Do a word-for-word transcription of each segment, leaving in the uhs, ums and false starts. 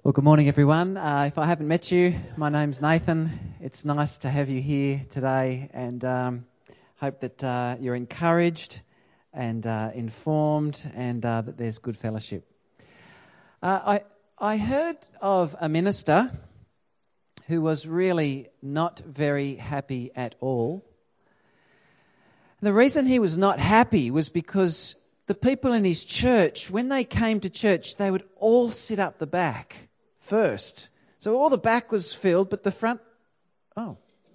Well, good morning, everyone. Uh, if I haven't met you, my name's Nathan. It's nice to have you here today, and um, hope that uh, you're encouraged and uh, informed, and uh, that there's good fellowship. Uh, I I heard of a minister who was really not very happy at all. The reason he was not happy was because the people in his church, when they came to church, they would all sit up the back first. So all the back was filled, but the front, oh.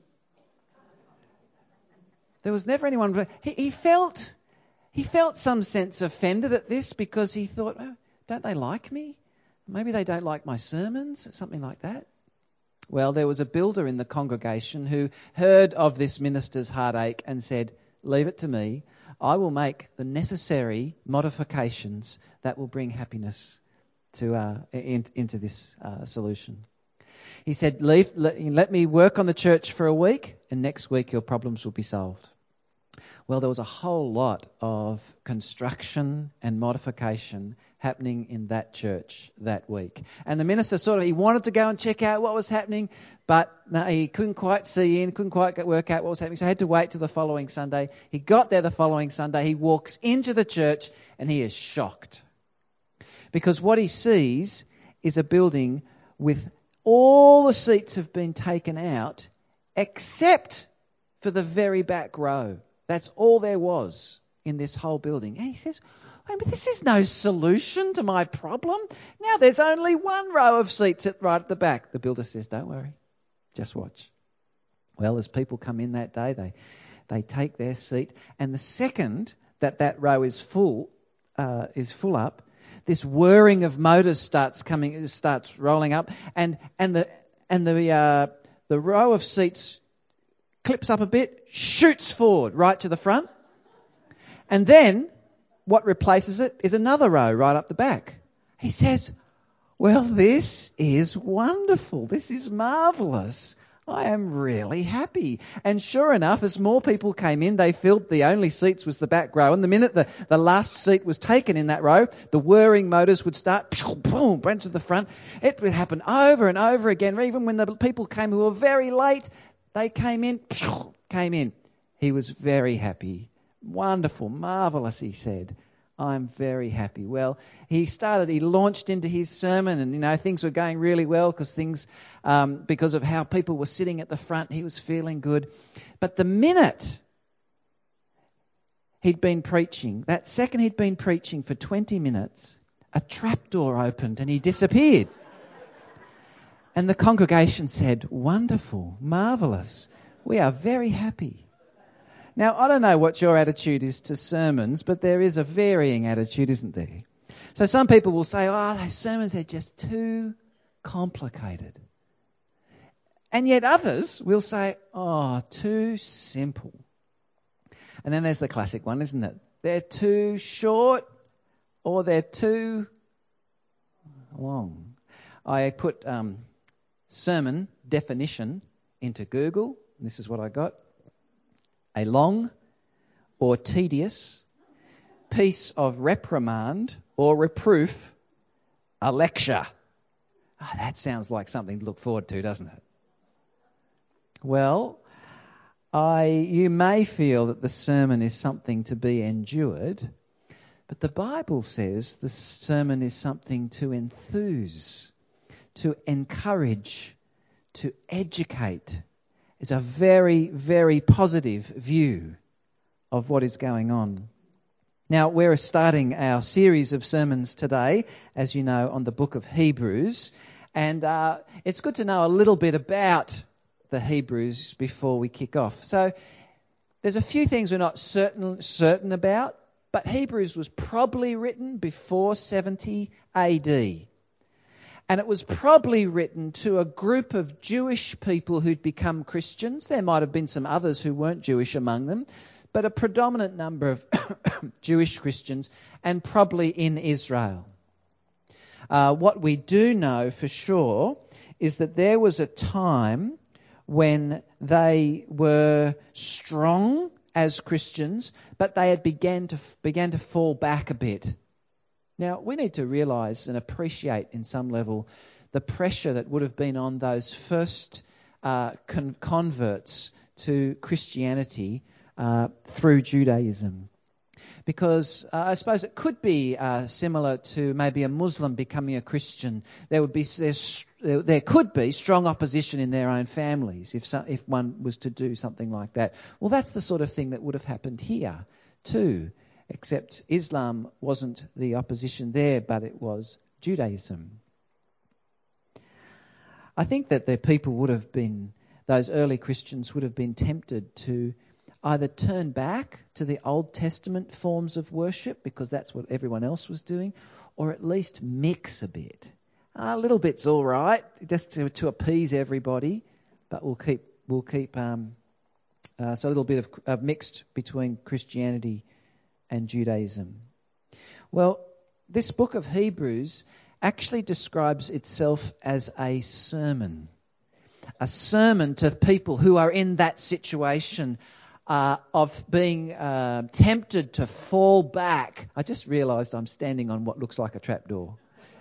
There was never anyone. He, he felt he felt some sense offended at this because he thought, oh, don't they like me? Maybe they don't like my sermons, something like that. Well, there was a builder in the congregation who heard of this minister's heartache and said, leave it to me. I will make the necessary modifications that will bring happiness to uh, in, into this uh, solution. He said, Leave, let, let me work on the church for a week, and next week your problems will be solved. Well, there was a whole lot of construction and modification happening in that church that week. And the minister sort of, he wanted to go and check out what was happening, but no, he couldn't quite see in, couldn't quite get, work out what was happening, so he had to wait till the following Sunday. He got there the following Sunday, he walks into the church, and he is shocked. Because what he sees is a building with all the seats have been taken out except for the very back row. That's all there was in this whole building. And he says, oh, but this is no solution to my problem. Now there's only one row of seats at, right at the back. The builder says, don't worry, just watch. Well, as people come in that day, they they take their seat. And the second that that row is full, uh, is full up, this whirring of motors starts coming, starts rolling up, and and the and the uh, the row of seats clips up a bit, shoots forward right to the front, and then what replaces it is another row right up the back. He says, "Well, this is wonderful. This is marvelous. I am really happy." And sure enough, as more people came in, they filled the only seats was the back row. And the minute the, the last seat was taken in that row, the whirring motors would start, boom, boom, to the front. It would happen over and over again. Even when the people came who were very late, they came in, came in. He was very happy. Wonderful, marvelous, he said. I'm very happy. Well, he started, he launched into his sermon, and, you know, things were going really well because things, um, because of how people were sitting at the front, he was feeling good. But the minute he'd been preaching, that second he'd been preaching for twenty minutes, a trapdoor opened and he disappeared. And the congregation said, wonderful, marvellous, we are very happy. Now, I don't know what your attitude is to sermons, but there is a varying attitude, isn't there? So some people will say, oh, those sermons are just too complicated. And yet others will say, oh, too simple. And then there's the classic one, isn't it? They're too short or they're too long. I put um, sermon definition into Google. This is what I got. A long or tedious piece of reprimand or reproof, a lecture. Oh, that sounds like something to look forward to, doesn't it? Well, I you may feel that the sermon is something to be endured, but the Bible says the sermon is something to enthuse, to encourage, to educate. It's a very, very positive view of what is going on. Now, we're starting our series of sermons today, as you know, on the book of Hebrews. And uh, it's good to know a little bit about the Hebrews before we kick off. So there's a few things we're not certain certain about, but Hebrews was probably written before seventy A D. And it was probably written to a group of Jewish people who'd become Christians. There might have been some others who weren't Jewish among them, but a predominant number of Jewish Christians, and probably in Israel. Uh, what we do know for sure is that there was a time when they were strong as Christians, but they had began to began to fall back a bit. Now, we need to realise and appreciate in some level the pressure that would have been on those first uh, con- converts to Christianity uh, through Judaism. Because uh, I suppose it could be uh, similar to maybe a Muslim becoming a Christian. There would be there, there could be strong opposition in their own families if so, if one was to do something like that. Well, that's the sort of thing that would have happened here too, except Islam wasn't the opposition there, but it was Judaism. I think that the people would have been, those early Christians would have been tempted to either turn back to the Old Testament forms of worship because that's what everyone else was doing, or at least mix a bit. A little bit's all right, just to, to appease everybody, but we'll keep we'll keep um, uh, so a little bit of uh, mixed between Christianity and Judaism. Well, this book of Hebrews actually describes itself as a sermon, a sermon to people who are in that situation. Uh, of being uh, tempted to fall back. I just realised I'm standing on what looks like a trapdoor.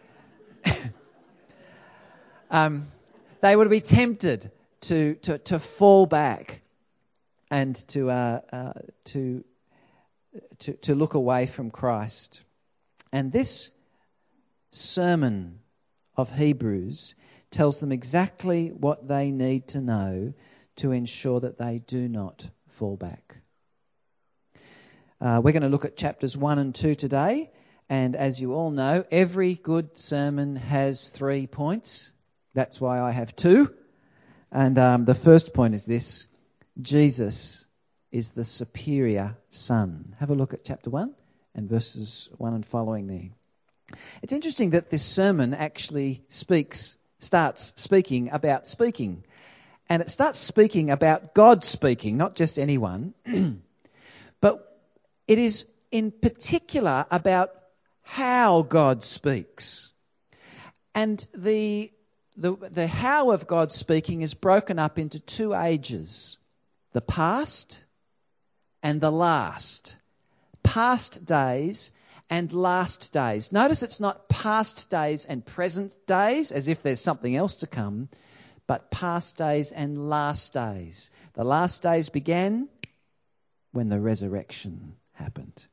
um, they would be tempted to to, to fall back and to, uh, uh, to to to look away from Christ. And this sermon of Hebrews tells them exactly what they need to know to ensure that they do not fall back. Uh, we're going to look at chapters one and two today, and as you all know, every good sermon has three points. That's why I have two. And um, the first point is this: Jesus is the superior Son. Have a look at chapter one and verses one and following there. It's interesting that this sermon actually speaks, starts speaking about speaking. And it starts speaking about God speaking, not just anyone. But it is in particular about how God speaks. And the, the, the how of God speaking is broken up into two ages: the past and the last. Past days and last days. Notice it's not past days and present days, as if there's something else to come, but past days and last days. The last days began when the resurrection happened.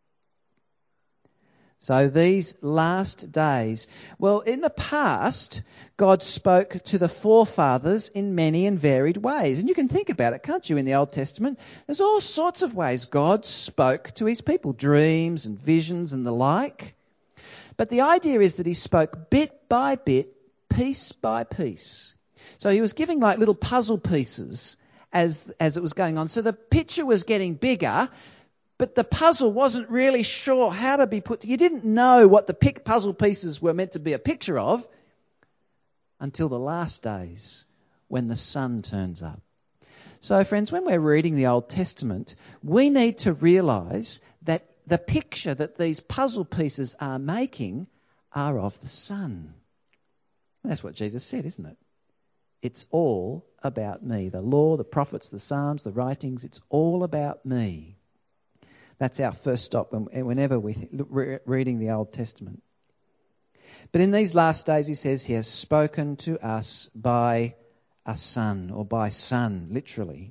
So these last days, well, in the past, God spoke to the forefathers in many and varied ways. And you can think about it, can't you, in the Old Testament? There's all sorts of ways God spoke to his people, dreams and visions and the like. But the idea is that he spoke bit by bit, piece by piece. So he was giving like little puzzle pieces as as it was going on. So the picture was getting bigger, but the puzzle wasn't really sure how to be put together. You didn't know what the pick puzzle pieces were meant to be a picture of until the last days when the Son turns up. So friends, when we're reading the Old Testament, we need to realise that the picture that these puzzle pieces are making are of the Son. And that's what Jesus said, isn't it? It's all about me. The law, the prophets, the Psalms, the writings, it's all about me. That's our first stop whenever we're reading the Old Testament. But in these last days, he says he has spoken to us by a son, or by son, literally.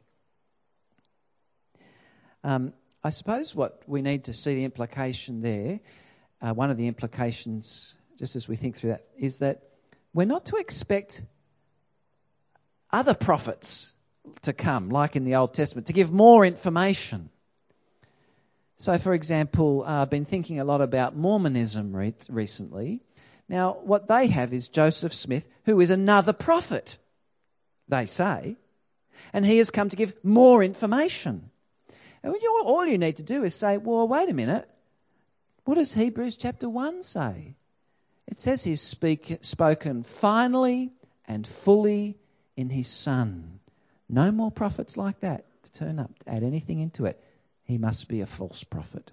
Um, I suppose what we need to see the implication there, uh, one of the implications, just as we think through that, is that we're not to expect other prophets to come, like in the Old Testament, to give more information. So, for example, uh, I've been thinking a lot about Mormonism re- recently. Now, what they have is Joseph Smith, who is another prophet, they say, and he has come to give more information. And you, all you need to do is say, well, wait a minute, what does Hebrews chapter one say? It says he's speak, spoken finally and fully in his Son. No more prophets like that to turn up, to add anything into it. He must be a false prophet.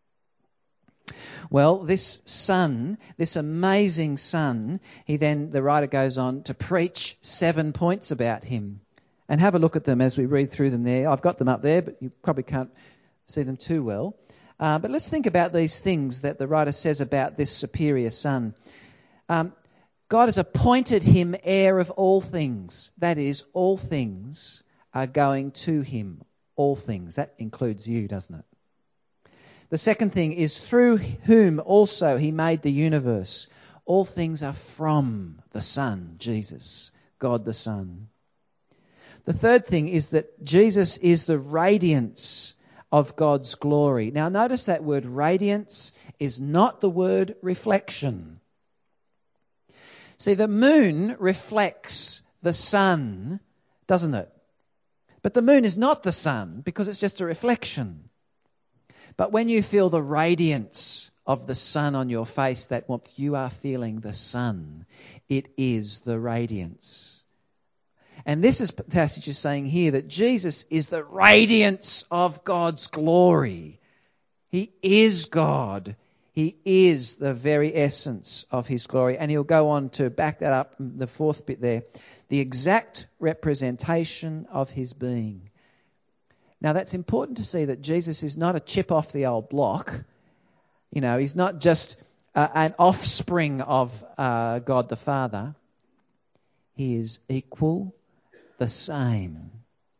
Well, this Son, this amazing Son, he then, the writer goes on to preach seven points about him. And have a look at them as we read through them there. I've got them up there, but you probably can't see them too well. Uh, but let's think about these things that the writer says about this superior Son. Um, God has appointed him heir of all things. That is, all things are going to him. All things. That includes you, doesn't it? The second thing is through whom also he made the universe. All things are from the Son, Jesus, God the Son. The third thing is that Jesus is the radiance of God's glory. Now notice that word radiance is not the word reflection. See, the moon reflects the sun, doesn't it? But the moon is not the sun because it's just a reflection. But when you feel the radiance of the sun on your face, that warmth, you are feeling the sun. It is the radiance. And this is, passage is saying here that Jesus is the radiance of God's glory. He is God. He is the very essence of his glory. And he'll go on to back that up, the fourth bit there, the exact representation of his being. Now that's important to see that Jesus is not a chip off the old block. You know, he's not just uh, an offspring of uh, God the Father. He is equal, the same.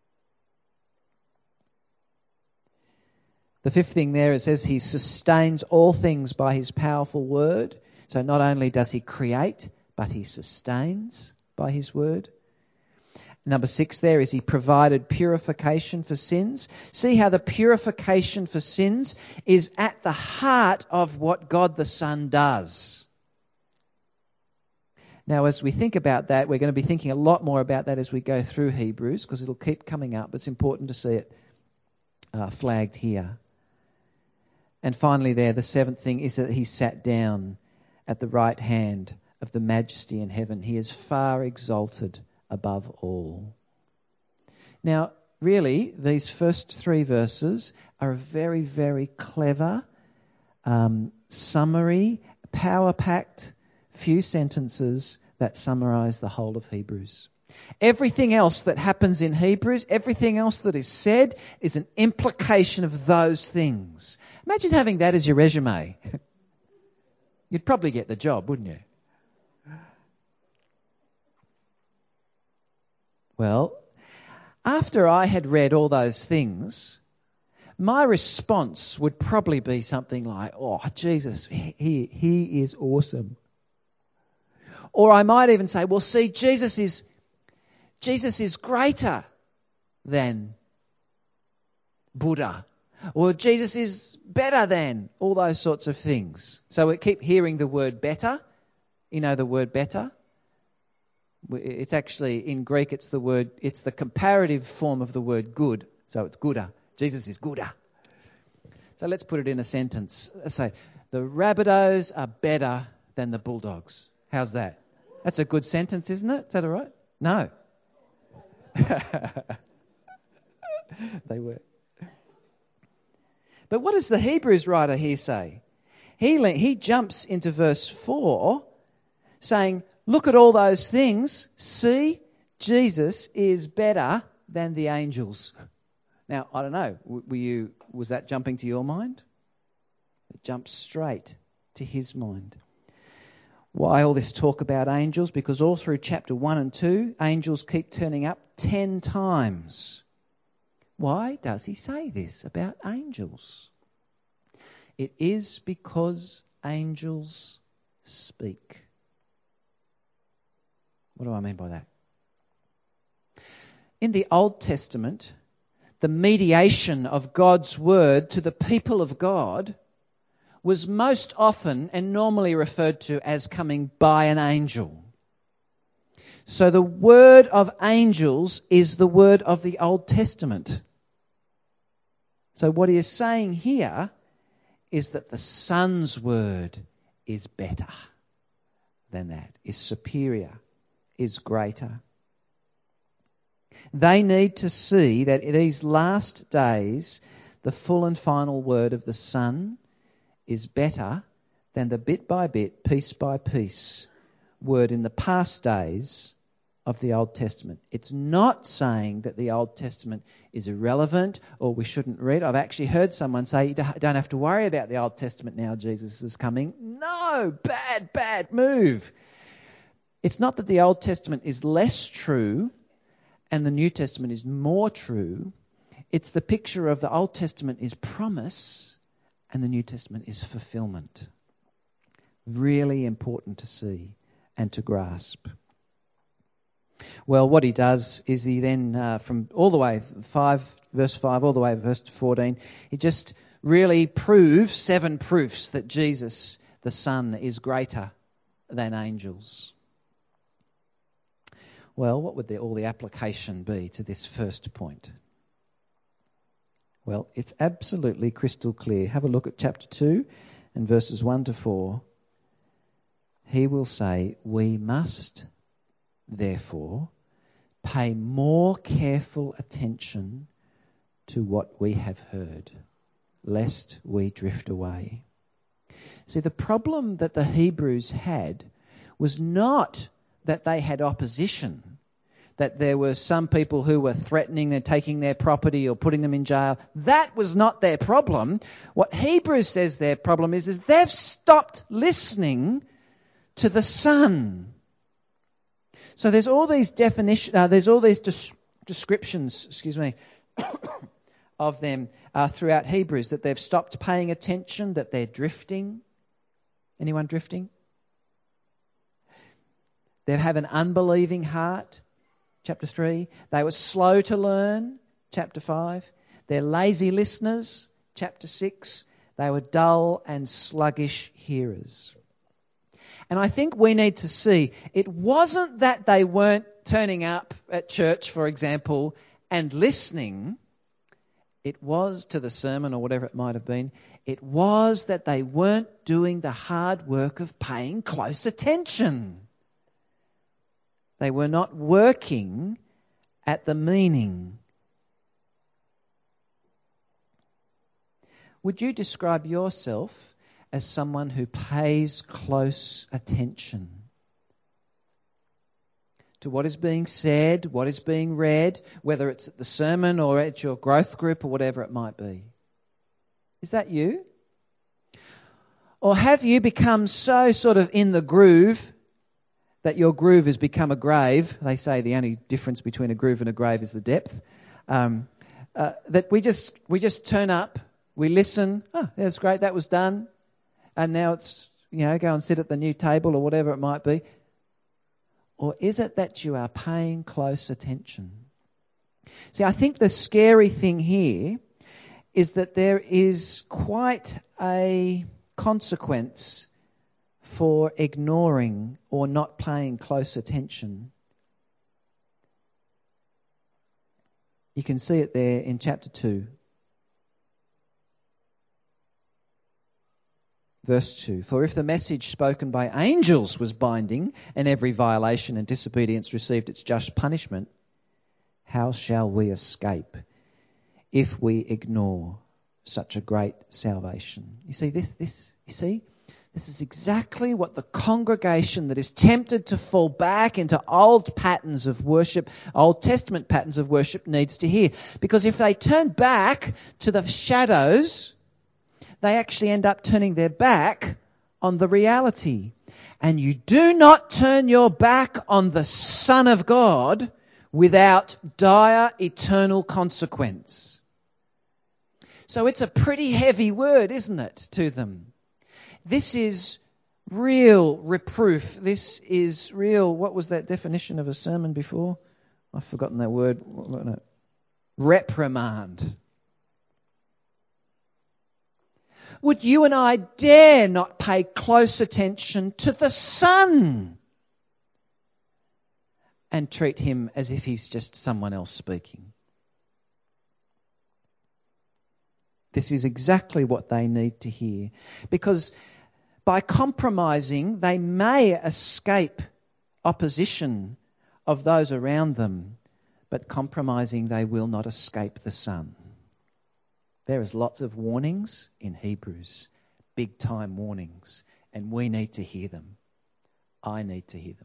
The fifth thing there, it says he sustains all things by his powerful word. So not only does he create, but he sustains by his word. Number six there is he provided purification for sins. See how the purification for sins is at the heart of what God the Son does. Now, as we think about that, we're going to be thinking a lot more about that as we go through Hebrews, because it'll keep coming up. It's important to see it uh, flagged here. And finally there, the seventh thing is that he sat down at the right hand of the majesty in heaven. He is far exalted above all. Now, really, these first three verses are a very, very clever, um, summary, power-packed few sentences that summarize the whole of Hebrews. Everything else that happens in Hebrews, everything else that is said, is an implication of those things. Imagine having that as your resume. You'd probably get the job, wouldn't you? Well, after I had read all those things, my response would probably be something like, oh, Jesus, he, he is awesome. Or I might even say, well, see, Jesus is Jesus is greater than Buddha. Or Jesus is better than, all those sorts of things. So we keep hearing the word better. You know the word better? It's actually, in Greek, it's the word, it's the comparative form of the word good. So it's gooder. Jesus is gooder. So let's put it in a sentence. Let's say, the Rabbitohs are better than the Bulldogs. How's that? That's a good sentence, isn't it? Is that all right? No. They were. But what does the Hebrews writer here say? He, he jumps into verse four saying, look at all those things. See, Jesus is better than the angels. Now, I don't know, were you, was that jumping to your mind? It jumped straight to his mind. Why all this talk about angels? Because all through chapter one and two, angels keep turning up ten times. Why does he say this about angels? It is because angels speak. What do I mean by that? In the Old Testament, the mediation of God's word to the people of God was most often and normally referred to as coming by an angel. So the word of angels is the word of the Old Testament. So what he is saying here is that the Son's word is better than that, is superior, is greater. They need to see that in these last days, the full and final word of the Son is better than the bit by bit, piece by piece word in the past days of the Old Testament. It's not saying that the Old Testament is irrelevant or we shouldn't read. I've actually heard someone say, you don't have to worry about the Old Testament now, Jesus is coming. No, bad, bad move. It's not that the Old Testament is less true and the New Testament is more true. It's the picture of the Old Testament is promise and the New Testament is fulfillment. Really important to see and to grasp. Well, what he does is he then, uh, from all the way, five, verse five, all the way to verse fourteen, he just really proves seven proofs that Jesus, the Son, is greater than angels. Well, what would the, all the application be to this first point? Well, it's absolutely crystal clear. Have a look at chapter two and verses one to four. He will say, we must, therefore, pay more careful attention to what we have heard, lest we drift away. See, the problem that the Hebrews had was not that they had opposition, that there were some people who were threatening and taking their property or putting them in jail. That was not their problem. What Hebrews says their problem is, is they've stopped listening to the Son. So there's all these definition, uh, there's all these des- descriptions, excuse me, of them uh, throughout Hebrews, that they've stopped paying attention, that they're drifting. Anyone drifting? They have an unbelieving heart, chapter three. They were slow to learn, chapter five. They're lazy listeners, chapter six. They were dull and sluggish hearers. And I think we need to see, it wasn't that they weren't turning up at church, for example, and listening. It was to the sermon or whatever it might have been. It was that they weren't doing the hard work of paying close attention. They were not working at the meaning. Would you describe yourself as someone who pays close attention to what is being said, what is being read, whether it's at the sermon or at your growth group or whatever it might be? Is that you? Or have you become so sort of in the groove that your groove has become a grave? They say the only difference between a groove and a grave is the depth. Um, uh, that we just we just turn up, we listen, oh, that's great, that was done. And now it's, you know, go and sit at the new table or whatever it might be. Or is it that you are paying close attention? See, I think the scary thing here is that there is quite a consequence for ignoring or not paying close attention. You can see it there in chapter two. Verse two, for if the message spoken by angels was binding, and every violation and disobedience received its just punishment, how shall we escape if we ignore such a great salvation? You see, this, this, you see, this is exactly what the congregation that is tempted to fall back into old patterns of worship, Old Testament patterns of worship, needs to hear. Because if they turn back to the shadows, they actually end up turning their back on the reality. And you do not turn your back on the Son of God without dire eternal consequence. So it's a pretty heavy word, isn't it, to them? This is real reproof. This is real, what was that definition of a sermon before? I've forgotten that word. Reprimand. Would you and I dare not pay close attention to the Son and treat him as if he's just someone else speaking? This is exactly what they need to hear. Because by compromising, they may escape opposition of those around them, but compromising, they will not escape the Son. There is lots of warnings in Hebrews, big time warnings, and we need to hear them. I need to hear them.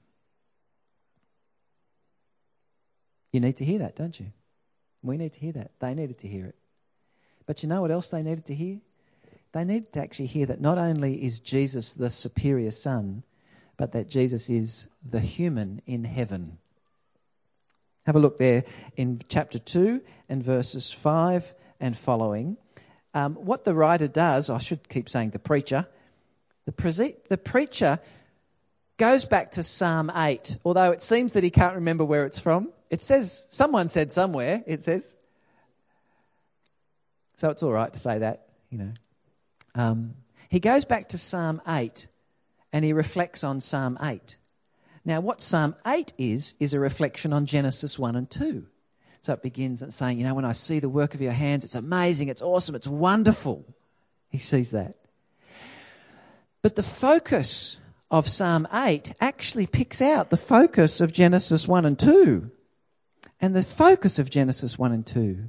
You need to hear that, don't you? We need to hear that. They needed to hear it. But you know what else they needed to hear? They needed to actually hear that not only is Jesus the superior Son, but that Jesus is the human in heaven. Have a look there in chapter two and verses five and following. Um, what the writer does, I should keep saying the preacher, the, pre- the preacher goes back to Psalm eight, although it seems that he can't remember where it's from. It says, someone said somewhere, it says. So it's all right to say that, you know. Um, he goes back to Psalm eight and he reflects on Psalm eight. Now what Psalm eight is, is a reflection on Genesis one and two. So it begins at saying, you know, when I see the work of your hands, it's amazing, it's awesome, it's wonderful. He sees that. But the focus of Psalm eight actually picks out the focus of Genesis one and two. And the focus of Genesis one and two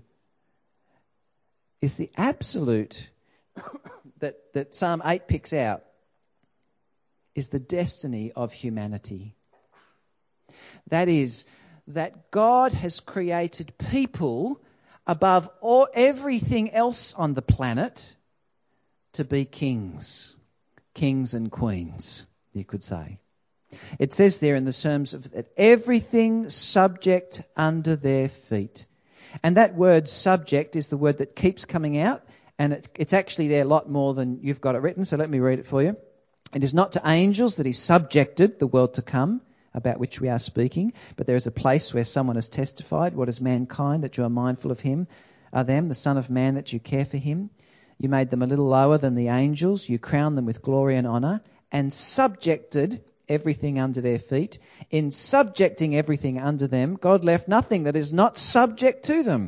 is the absolute that, that Psalm eight picks out is the destiny of humanity. That is, that God has created people above all, everything else on the planet to be kings, kings and queens, you could say. It says there in the terms of that everything subject under their feet. And that word subject is the word that keeps coming out, and it, it's actually there a lot more than you've got it written, so let me read it for you. It is not to angels that he subjected the world to come, about which we are speaking, but there is a place where someone has testified, what is mankind, that you are mindful of him, are them, the Son of Man, that you care for him. You made them a little lower than the angels, you crowned them with glory and honour, and subjected everything under their feet. In subjecting everything under them, God left nothing that is not subject to them.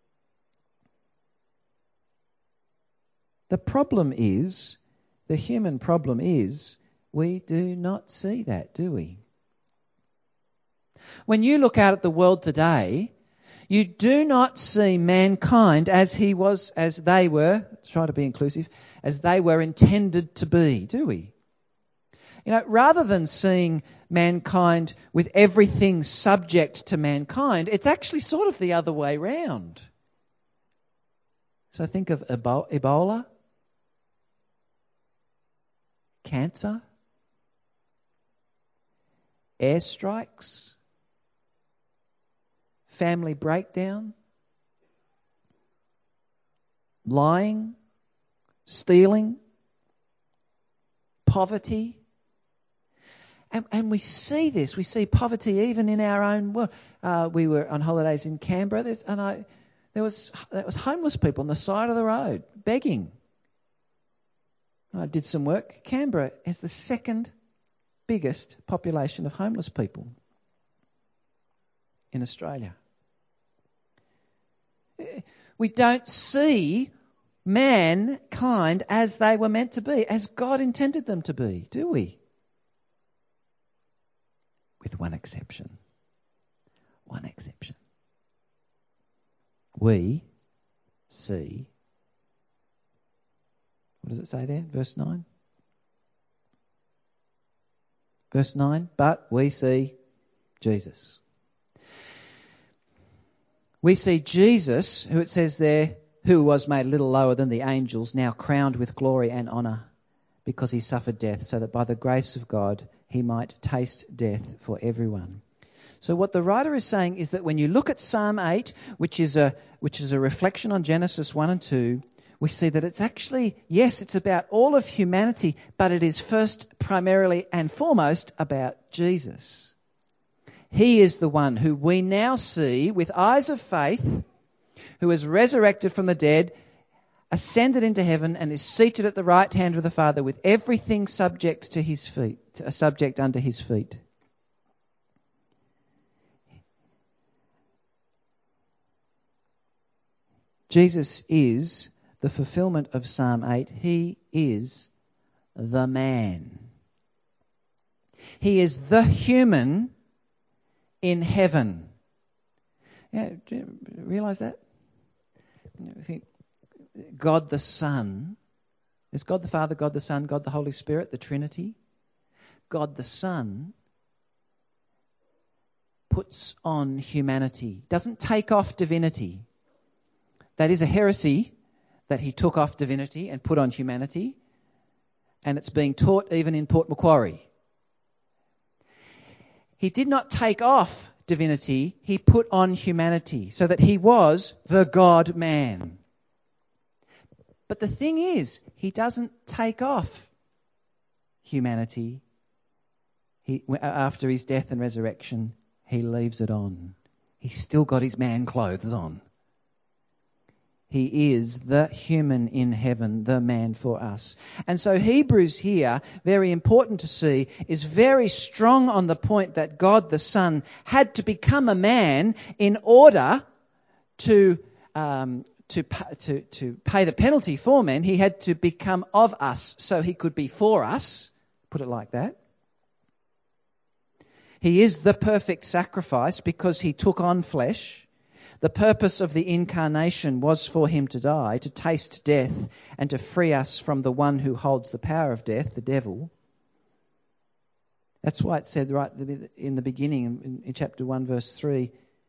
The problem is, the human problem is, we do not see that, do we? When you look out at the world today, you do not see mankind as he was, as they were, try to be inclusive, as they were intended to be, do we? You know, rather than seeing mankind with everything subject to mankind, it's actually sort of the other way round. So think of Ebola, cancer, airstrikes, family breakdown, lying, stealing, poverty. And, and we see this. We see poverty even in our own world. Uh, we were on holidays in Canberra, There's, and I, there was there was homeless people on the side of the road begging. I did some work. Canberra has the second biggest population of homeless people in Australia. We don't see mankind as they were meant to be, as God intended them to be, do we? With one exception. One exception. We see, what does it say there? Verse nine? Verse nine, but we see Jesus. We see Jesus, who it says there, who was made a little lower than the angels, now crowned with glory and honour because he suffered death, so that by the grace of God he might taste death for everyone. So what the writer is saying is that when you look at Psalm eight, which is a which is a reflection on Genesis one and two, we see that it's actually, yes, it's about all of humanity, but it is first, primarily and foremost about Jesus. He is the one who we now see with eyes of faith, who is resurrected from the dead, ascended into heaven, and is seated at the right hand of the Father with everything subject to his feet, a subject under his feet. Jesus is the fulfillment of Psalm eight. He is the man. He is the human in heaven. Yeah, do you realise that? I think God the Son, there's God the Father, God the Son, God the Holy Spirit, the Trinity. God the Son puts on humanity, doesn't take off divinity. That is a heresy, that he took off divinity and put on humanity, and it's being taught even in Port Macquarie. He did not take off divinity, he put on humanity, so that he was the God-man. But the thing is, he doesn't take off humanity. He, after his death and resurrection, he leaves it on. He's still got his man clothes on. He is the human in heaven, the man for us. And so Hebrews here, very important to see, is very strong on the point that God the Son had to become a man in order to um, to, to, to pay the penalty for men. He had to become of us so he could be for us, put it like that. He is the perfect sacrifice because he took on flesh. The purpose of the incarnation was for him to die, to taste death, and to free us from the one who holds the power of death, the devil. That's why it said right in the beginning, in chapter one, verse three,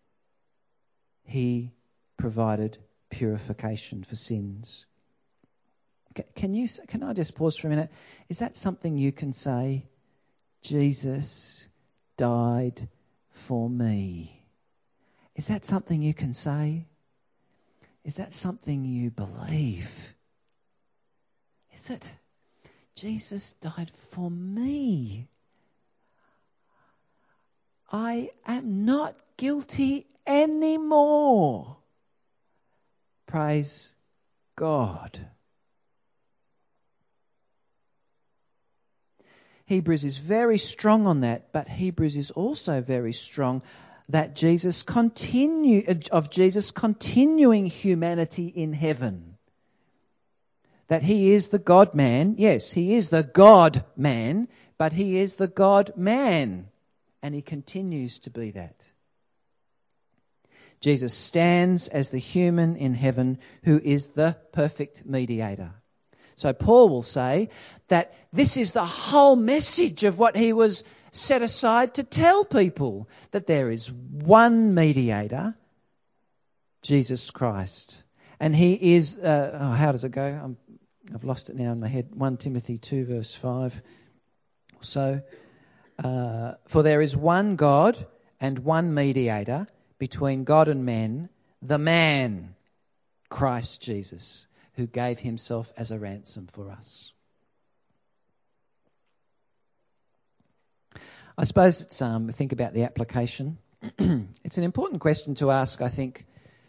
he provided purification for sins. Can you? Can I just pause for a minute? Is that something you can say? Jesus died for me. Is that something you can say? Is that something you believe? Is it? Jesus died for me. I am not guilty anymore. Praise God. Hebrews is very strong on that, but Hebrews is also very strong that Jesus continue of Jesus continuing humanity in heaven. That he is the God-man. Yes, he is the God-man, but he is the God-man, and he continues to be that. Jesus stands as the human in heaven who is the perfect mediator. So Paul will say that this is the whole message of what he was set aside to tell people, that there is one mediator, Jesus Christ. And he is, uh, oh, how does it go? I'm, I've lost it now in my head. First Timothy two verse five. So, uh, for there is one God and one mediator between God and men, the man, Christ Jesus, who gave himself as a ransom for us. I suppose it's um, think about the application. It's an important question to ask, I think.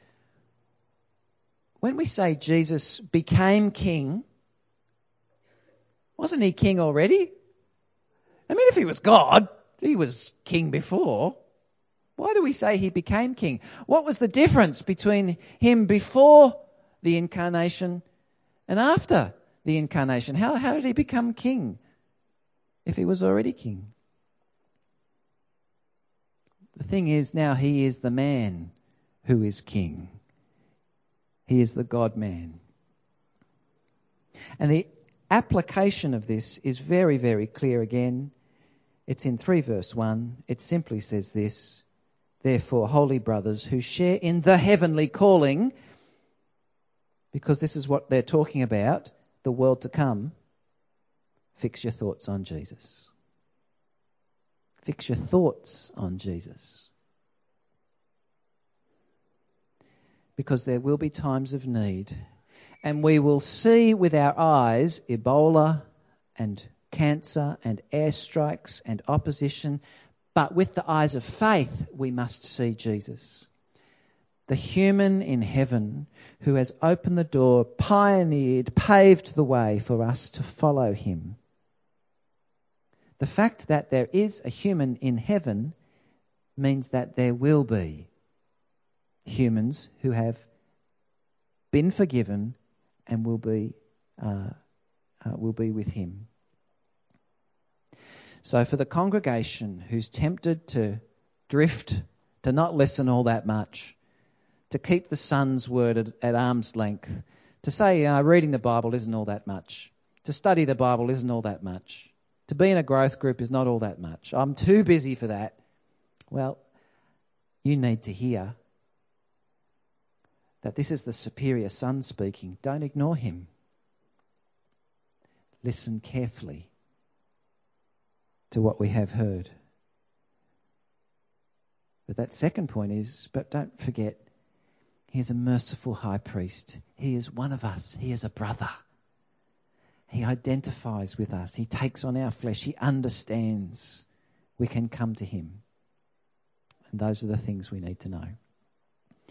When we say Jesus became king, wasn't he king already? I mean, if he was God, he was king before. Why do we say he became king? What was the difference between him before the incarnation and after the incarnation? How, how did he become king if he was already king? The thing is, now he is the man who is king. He is the God-man. And the application of this is very, very clear again. It's in three verse one. It simply says this: therefore, holy brothers who share in the heavenly calling, because this is what they're talking about, the world to come, fix your thoughts on Jesus. Fix your thoughts on Jesus. Because there will be times of need, and we will see with our eyes Ebola and cancer and airstrikes and opposition, but with the eyes of faith we must see Jesus, the human in heaven who has opened the door, pioneered, paved the way for us to follow him. The fact that there is a human in heaven means that there will be humans who have been forgiven and will be uh, uh, will be with him. So for the congregation who's tempted to drift, to not listen all that much, to keep the Son's word at, at arm's length, to say uh, reading the Bible isn't all that much, to study the Bible isn't all that much, to be in a growth group is not all that much, I'm too busy for that. Well, you need to hear that this is the superior Son speaking. Don't ignore him. Listen carefully to what we have heard. But that second point is, but don't forget, he is a merciful high priest. He is one of us. He is a brother. He identifies with us. He takes on our flesh. He understands. We can come to him. And those are the things we need to know.